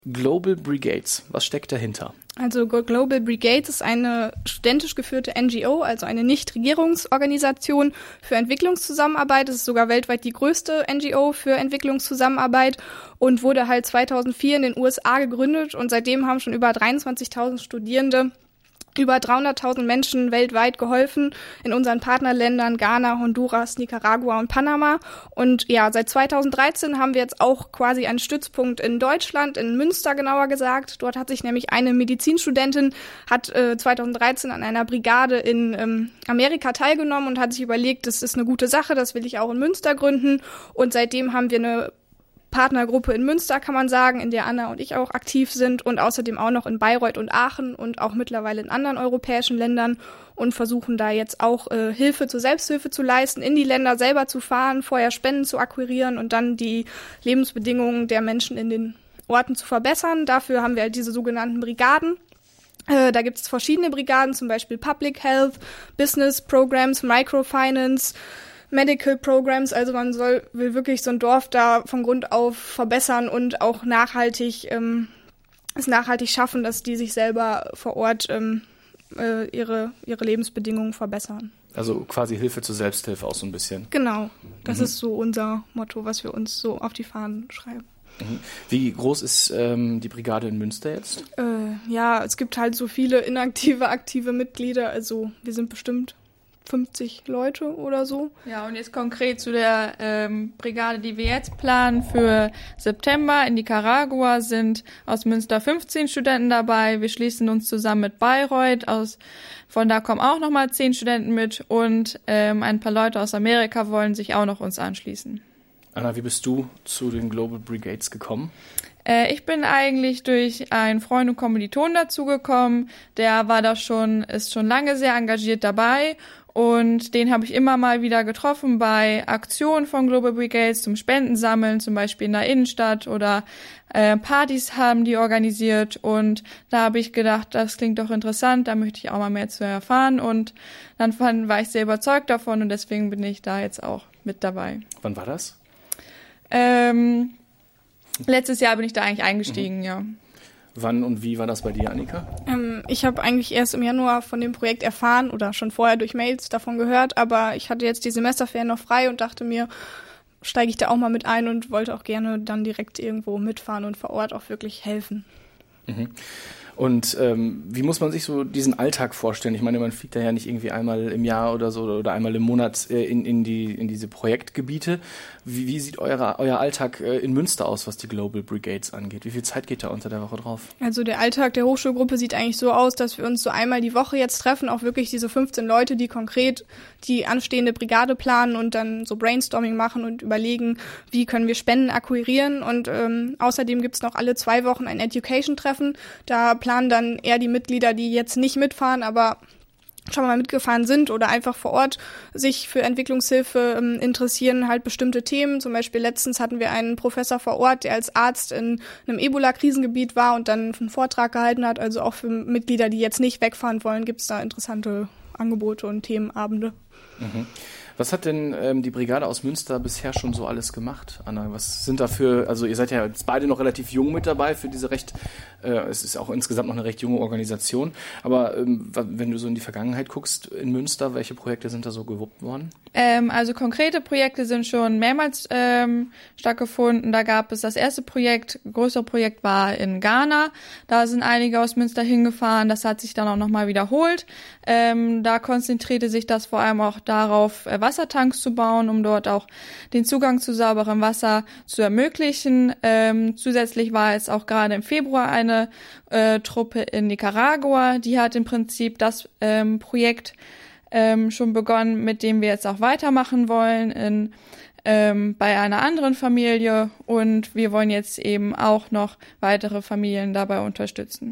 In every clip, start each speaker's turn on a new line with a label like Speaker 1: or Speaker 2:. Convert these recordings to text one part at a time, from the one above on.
Speaker 1: Global Brigades, was steckt dahinter?
Speaker 2: Also Global Brigades ist eine studentisch geführte NGO, also eine Nichtregierungsorganisation für Entwicklungszusammenarbeit. Es ist sogar weltweit die größte NGO für Entwicklungszusammenarbeit und wurde halt 2004 in den USA gegründet und seitdem haben schon über 23.000 Studierende über 300.000 Menschen weltweit geholfen in unseren Partnerländern Ghana, Honduras, Nicaragua und Panama. Und ja, seit 2013 haben wir jetzt auch quasi einen Stützpunkt in Deutschland, in Münster genauer gesagt. Dort hat sich nämlich eine Medizinstudentin, hat 2013 an einer Brigade in Amerika teilgenommen und hat sich überlegt, das ist eine gute Sache, das will ich auch in Münster gründen. Und seitdem haben wir eine Partnergruppe in Münster, kann man sagen, in der Anna und ich auch aktiv sind und außerdem auch noch in Bayreuth und Aachen und auch mittlerweile in anderen europäischen Ländern und versuchen da jetzt auch Hilfe zur Selbsthilfe zu leisten, in die Länder selber zu fahren, vorher Spenden zu akquirieren und dann die Lebensbedingungen der Menschen in den Orten zu verbessern. Dafür haben wir halt diese sogenannten Brigaden. Da gibt es verschiedene Brigaden, zum Beispiel Public Health, Business Programs, Microfinance, Medical Programs, also will wirklich so ein Dorf da von Grund auf verbessern und auch nachhaltig schaffen, dass die sich selber vor Ort ihre Lebensbedingungen verbessern.
Speaker 1: Also quasi Hilfe zur Selbsthilfe auch so ein bisschen.
Speaker 2: Genau, das ist so unser Motto, was wir uns so auf die Fahnen schreiben.
Speaker 1: Wie groß ist die Brigade in Münster jetzt?
Speaker 2: Ja, es gibt halt so viele inaktive, aktive Mitglieder, also wir sind bestimmt 50 Leute oder so.
Speaker 3: Ja, und jetzt konkret zu der Brigade, die wir jetzt planen für September. In Nicaragua sind aus Münster 15 Studenten dabei. Wir schließen uns zusammen mit Bayreuth. Von da kommen auch nochmal 10 Studenten mit und ein paar Leute aus Amerika wollen sich auch noch uns anschließen.
Speaker 1: Anna, wie bist du zu den Global Brigades gekommen?
Speaker 3: Ich bin eigentlich durch einen Freund und Kommiliton dazugekommen. Der ist schon lange sehr engagiert dabei. Und den habe ich immer mal wieder getroffen bei Aktionen von Global Brigades zum Spendensammeln, zum Beispiel in der Innenstadt oder Partys haben die organisiert. Und da habe ich gedacht, das klingt doch interessant, da möchte ich auch mal mehr zu erfahren. Und dann war ich sehr überzeugt davon und deswegen bin ich da jetzt auch mit dabei.
Speaker 1: Wann war das?
Speaker 3: Letztes Jahr bin ich da eigentlich eingestiegen, ja.
Speaker 1: Wann und wie war das bei dir, Annika?
Speaker 2: Ich habe eigentlich erst im Januar von dem Projekt erfahren oder schon vorher durch Mails davon gehört, aber ich hatte jetzt die Semesterferien noch frei und dachte mir, steige ich da auch mal mit ein und wollte auch gerne dann direkt irgendwo mitfahren und vor Ort auch wirklich helfen.
Speaker 1: Und wie muss man sich so diesen Alltag vorstellen? Ich meine, man fliegt da ja nicht irgendwie einmal im Jahr oder so oder einmal im Monat in diese Projektgebiete. Wie sieht euer Alltag in Münster aus, was die Global Brigades angeht? Wie viel Zeit geht da unter der Woche drauf?
Speaker 2: Also der Alltag der Hochschulgruppe sieht eigentlich so aus, dass wir uns so einmal die Woche jetzt treffen, auch wirklich diese 15 Leute, die konkret die anstehende Brigade planen und dann so Brainstorming machen und überlegen, wie können wir Spenden akquirieren. Und außerdem gibt's noch alle 2 Wochen ein Education-Treffen. Da planen dann eher die Mitglieder, die jetzt nicht mitfahren, aber schon mal mitgefahren sind oder einfach vor Ort sich für Entwicklungshilfe interessieren, halt bestimmte Themen. Zum Beispiel letztens hatten wir einen Professor vor Ort, der als Arzt in einem Ebola-Krisengebiet war und dann einen Vortrag gehalten hat. Also auch für Mitglieder, die jetzt nicht wegfahren wollen, gibt es da interessante Angebote und Themenabende.
Speaker 1: Was hat denn die Brigade aus Münster bisher schon so alles gemacht, Anna? Was sind dafür, also ihr seid ja jetzt beide noch relativ jung mit dabei für diese es ist auch insgesamt noch eine recht junge Organisation, aber wenn du so in die Vergangenheit guckst in Münster, welche Projekte sind da so gewuppt worden?
Speaker 3: Also konkrete Projekte sind schon mehrmals stattgefunden. Da gab es das erste Projekt, größere Projekt war in Ghana. Da sind einige aus Münster hingefahren. Das hat sich dann auch nochmal wiederholt. Da konzentrierte sich das vor allem auch darauf, Wassertanks zu bauen, um dort auch den Zugang zu sauberem Wasser zu ermöglichen. Zusätzlich war jetzt auch gerade im Februar eine Truppe in Nicaragua. Die hat im Prinzip das Projekt schon begonnen, mit dem wir jetzt auch weitermachen wollen bei einer anderen Familie und wir wollen jetzt eben auch noch weitere Familien dabei unterstützen.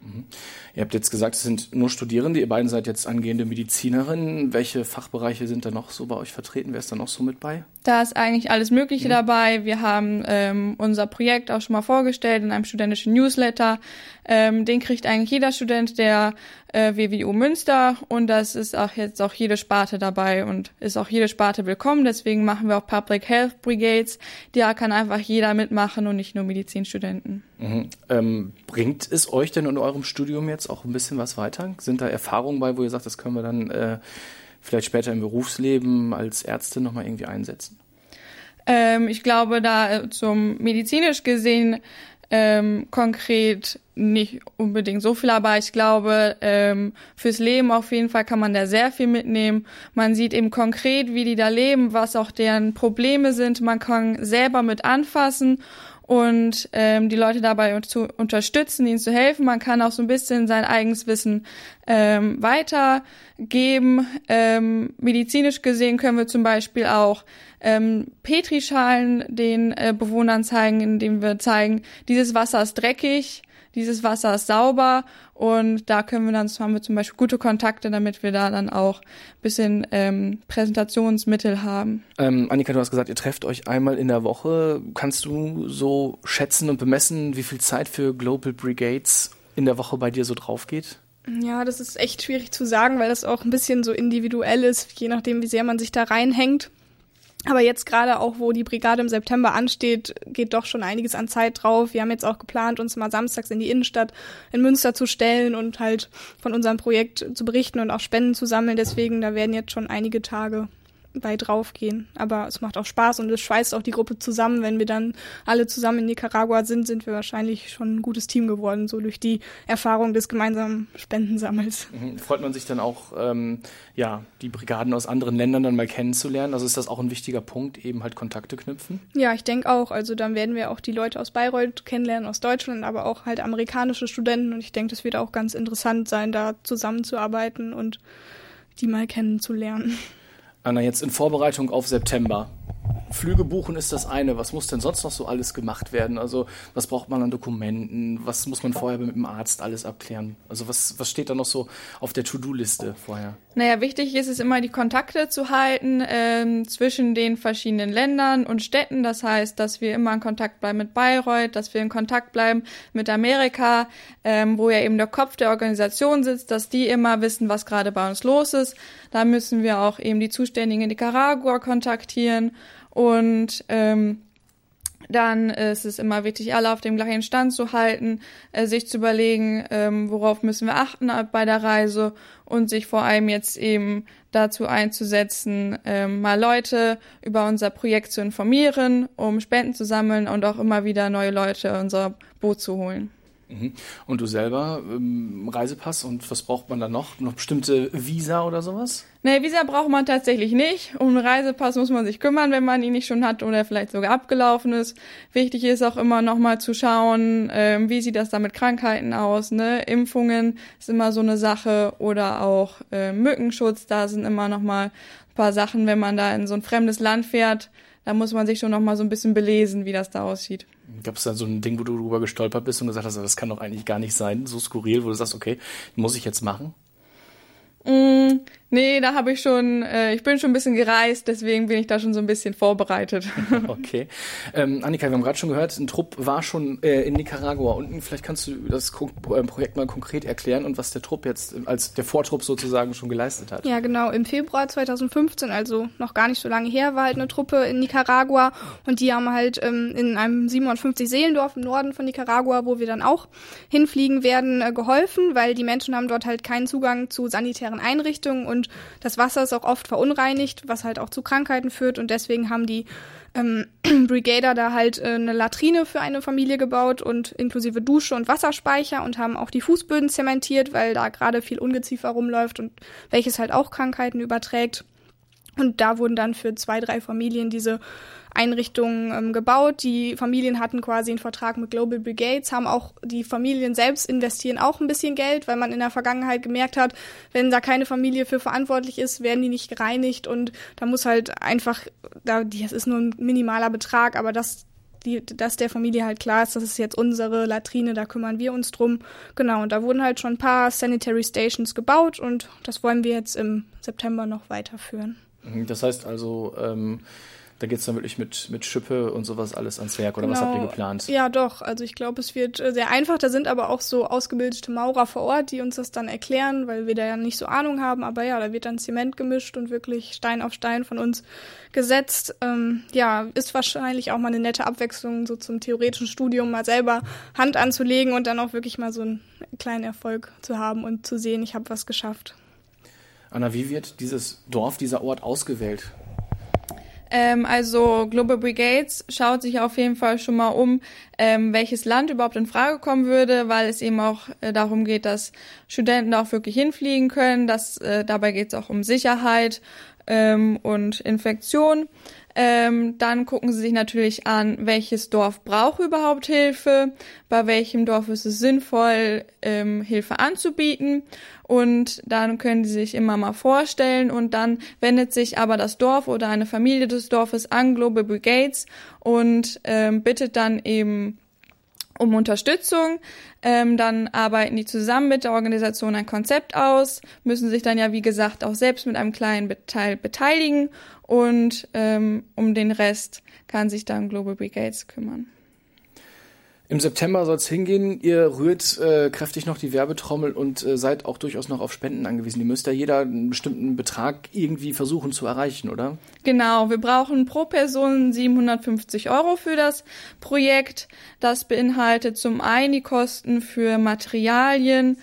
Speaker 1: Ihr habt jetzt gesagt, es sind nur Studierende, ihr beiden seid jetzt angehende Medizinerinnen. Welche Fachbereiche sind da noch so bei euch vertreten? Wer ist da noch so mit bei?
Speaker 3: Da ist eigentlich alles Mögliche dabei. Wir haben unser Projekt auch schon mal vorgestellt in einem studentischen Newsletter. Den kriegt eigentlich jeder Student der WWU Münster und das ist auch jetzt auch jede Sparte dabei und ist auch jede Sparte willkommen. Deswegen machen wir auch Public Health Brigades. Da kann einfach jeder mitmachen und nicht nur Medizinstudenten.
Speaker 1: Bringt es euch denn in eurem Studium jetzt auch ein bisschen was weiter? Sind da Erfahrungen bei, wo ihr sagt, das können wir dann vielleicht später im Berufsleben als Ärztin nochmal irgendwie einsetzen?
Speaker 3: Ich glaube, da zum medizinisch gesehen konkret nicht unbedingt so viel, aber ich glaube, fürs Leben auf jeden Fall kann man da sehr viel mitnehmen. Man sieht eben konkret, wie die da leben, was auch deren Probleme sind. Man kann selber mit anfassen und die Leute dabei zu unterstützen, ihnen zu helfen. Man kann auch so ein bisschen sein eigenes Wissen weitergeben. Medizinisch gesehen können wir zum Beispiel auch Petrischalen den Bewohnern zeigen, indem wir zeigen, dieses Wasser ist dreckig, dieses Wasser ist sauber und da haben wir zum Beispiel gute Kontakte, damit wir da dann auch ein bisschen Präsentationsmittel haben.
Speaker 1: Annika, du hast gesagt, ihr trefft euch einmal in der Woche. Kannst du so schätzen und bemessen, wie viel Zeit für Global Brigades in der Woche bei dir so drauf geht?
Speaker 2: Ja, das ist echt schwierig zu sagen, weil das auch ein bisschen so individuell ist, je nachdem, wie sehr man sich da reinhängt. Aber jetzt gerade auch, wo die Brigade im September ansteht, geht doch schon einiges an Zeit drauf. Wir haben jetzt auch geplant, uns mal samstags in die Innenstadt in Münster zu stellen und halt von unserem Projekt zu berichten und auch Spenden zu sammeln. Deswegen, da werden jetzt schon einige Tage bei draufgehen. Aber es macht auch Spaß und es schweißt auch die Gruppe zusammen. Wenn wir dann alle zusammen in Nicaragua sind wir wahrscheinlich schon ein gutes Team geworden, so durch die Erfahrung des gemeinsamen Spendensammels.
Speaker 1: Freut man sich dann auch, die Brigaden aus anderen Ländern dann mal kennenzulernen? Also ist das auch ein wichtiger Punkt, eben halt Kontakte knüpfen?
Speaker 2: Ja, ich denke auch. Also dann werden wir auch die Leute aus Bayreuth kennenlernen, aus Deutschland, aber auch halt amerikanische Studenten. Und ich denke, das wird auch ganz interessant sein, da zusammenzuarbeiten und die mal kennenzulernen.
Speaker 1: Anna, jetzt in Vorbereitung auf September. Flüge buchen ist das eine. Was muss denn sonst noch so alles gemacht werden? Also was braucht man an Dokumenten? Was muss man vorher mit dem Arzt alles abklären? Also was steht da noch so auf der To-Do-Liste vorher?
Speaker 3: Naja, wichtig ist es immer, die Kontakte zu halten zwischen den verschiedenen Ländern und Städten. Das heißt, dass wir immer in Kontakt bleiben mit Bayreuth, dass wir in Kontakt bleiben mit Amerika, wo ja eben der Kopf der Organisation sitzt, dass die immer wissen, was gerade bei uns los ist. Da müssen wir auch eben die Zuständigen in Nicaragua kontaktieren. Und dann ist es immer wichtig, alle auf dem gleichen Stand zu halten, sich zu überlegen, worauf müssen wir achten bei der Reise und sich vor allem jetzt eben dazu einzusetzen, mal Leute über unser Projekt zu informieren, um Spenden zu sammeln und auch immer wieder neue Leute in unser Boot zu holen.
Speaker 1: Und du selber, Reisepass und was braucht man da noch? Noch bestimmte Visa oder sowas?
Speaker 3: Nee, Visa braucht man tatsächlich nicht. Um einen Reisepass muss man sich kümmern, wenn man ihn nicht schon hat oder vielleicht sogar abgelaufen ist. Wichtig ist auch immer noch mal zu schauen, wie sieht das da mit Krankheiten aus, ne? Impfungen ist immer so eine Sache oder auch Mückenschutz, da sind immer noch mal ein paar Sachen, wenn man da in so ein fremdes Land fährt. Da muss man sich schon noch mal so ein bisschen belesen, wie das da aussieht.
Speaker 1: Gab es da so ein Ding, wo du drüber gestolpert bist und gesagt hast, das kann doch eigentlich gar nicht sein, so skurril, wo du sagst, okay, muss ich jetzt machen?
Speaker 3: Nee, da habe ich schon, ich bin schon ein bisschen gereist, deswegen bin ich da schon so ein bisschen vorbereitet.
Speaker 1: Okay. Annika, wir haben gerade schon gehört, ein Trupp war schon in Nicaragua und vielleicht kannst du das Projekt mal konkret erklären und was der Trupp jetzt als der Vortrupp sozusagen schon geleistet hat.
Speaker 2: Ja, genau. Im Februar 2015, also noch gar nicht so lange her, war halt eine Truppe in Nicaragua und die haben halt in einem 57-Seelendorf im Norden von Nicaragua, wo wir dann auch hinfliegen werden, geholfen, weil die Menschen haben dort halt keinen Zugang zu sanitären Einrichtungen und das Wasser ist auch oft verunreinigt, was halt auch zu Krankheiten führt und deswegen haben die Brigader da halt eine Latrine für eine Familie gebaut und inklusive Dusche und Wasserspeicher und haben auch die Fußböden zementiert, weil da gerade viel Ungeziefer rumläuft und welches halt auch Krankheiten überträgt. Und da wurden dann für 2-3 Familien diese Einrichtungen gebaut. Die Familien hatten quasi einen Vertrag mit Global Brigades, haben auch die Familien selbst investieren auch ein bisschen Geld, weil man in der Vergangenheit gemerkt hat, wenn da keine Familie für verantwortlich ist, werden die nicht gereinigt und da muss halt einfach, das ist nur ein minimaler Betrag, aber dass dass der Familie halt klar ist, das ist jetzt unsere Latrine, da kümmern wir uns drum. Genau, und da wurden halt schon ein paar Sanitary Stations gebaut und das wollen wir jetzt im September noch weiterführen.
Speaker 1: Das heißt also, da geht es dann wirklich mit Schippe und sowas alles ans Werk, oder
Speaker 2: Genau.
Speaker 1: Was habt ihr geplant?
Speaker 2: Ja, doch. Also ich glaube, es wird sehr einfach. Da sind aber auch so ausgebildete Maurer vor Ort, die uns das dann erklären, weil wir da ja nicht so Ahnung haben. Aber ja, da wird dann Zement gemischt und wirklich Stein auf Stein von uns gesetzt. Ist wahrscheinlich auch mal eine nette Abwechslung so zum theoretischen Studium, mal selber Hand anzulegen und dann auch wirklich mal so einen kleinen Erfolg zu haben und zu sehen, ich habe was geschafft.
Speaker 1: Anna, wie wird dieser Ort ausgewählt?
Speaker 3: Also Global Brigades schaut sich auf jeden Fall schon mal um, welches Land überhaupt in Frage kommen würde, weil es eben auch darum geht, dass Studenten auch wirklich hinfliegen können. Dabei geht es auch um Sicherheit und Infektion. Dann gucken sie sich natürlich an, welches Dorf braucht überhaupt Hilfe, bei welchem Dorf ist es sinnvoll, Hilfe anzubieten, und dann können sie sich immer mal vorstellen, und dann wendet sich aber das Dorf oder eine Familie des Dorfes an Global Brigades und bittet dann eben um Unterstützung. Dann arbeiten die zusammen mit der Organisation ein Konzept aus, müssen sich dann ja, wie gesagt, auch selbst mit einem kleinen Teil beteiligen, und um den Rest kann sich dann Global Brigades kümmern.
Speaker 1: Im September soll es hingehen. Ihr rührt kräftig noch die Werbetrommel und seid auch durchaus noch auf Spenden angewiesen. Die müsst ja jeder einen bestimmten Betrag irgendwie versuchen zu erreichen, oder?
Speaker 3: Genau, wir brauchen pro Person 750 € für das Projekt. Das beinhaltet zum einen die Kosten für Materialien,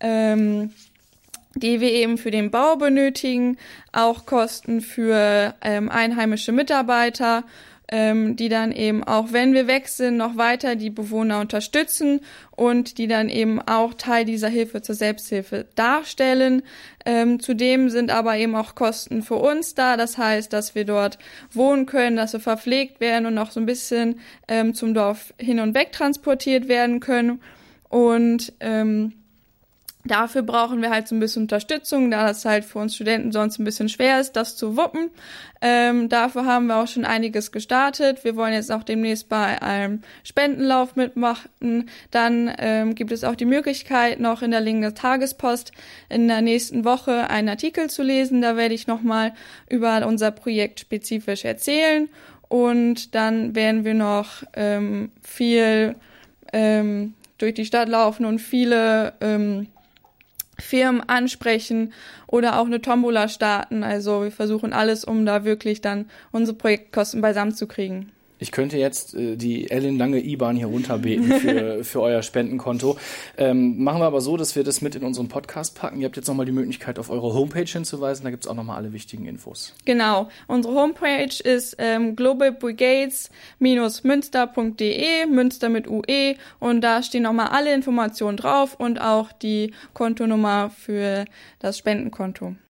Speaker 3: die wir eben für den Bau benötigen, auch Kosten für einheimische Mitarbeiter, die dann eben auch, wenn wir weg sind, noch weiter die Bewohner unterstützen und die dann eben auch Teil dieser Hilfe zur Selbsthilfe darstellen. Zudem sind aber eben auch Kosten für uns da. Das heißt, dass wir dort wohnen können, dass wir verpflegt werden und noch so ein bisschen zum Dorf hin und weg transportiert werden können. Und dafür brauchen wir halt so ein bisschen Unterstützung, da das halt für uns Studenten sonst ein bisschen schwer ist, das zu wuppen. Dafür haben wir auch schon einiges gestartet. Wir wollen jetzt auch demnächst bei einem Spendenlauf mitmachen. Dann gibt es auch die Möglichkeit, noch in der Linken Tagespost in der nächsten Woche einen Artikel zu lesen. Da werde ich nochmal über unser Projekt spezifisch erzählen. Und dann werden wir noch viel durch die Stadt laufen und viele Firmen ansprechen oder auch eine Tombola starten. Also wir versuchen alles, um da wirklich dann unsere Projektkosten beisammen zu kriegen.
Speaker 1: Ich könnte jetzt die Ellen Lange IBAN hier runterbeten für euer Spendenkonto. Machen wir aber so, dass wir das mit in unseren Podcast packen. Ihr habt jetzt nochmal die Möglichkeit, auf eure Homepage hinzuweisen. Da gibt es auch nochmal alle wichtigen Infos.
Speaker 3: Genau. Unsere Homepage ist globalbrigades-münster.de, Münster mit UE. Und da stehen nochmal alle Informationen drauf und auch die Kontonummer für das Spendenkonto.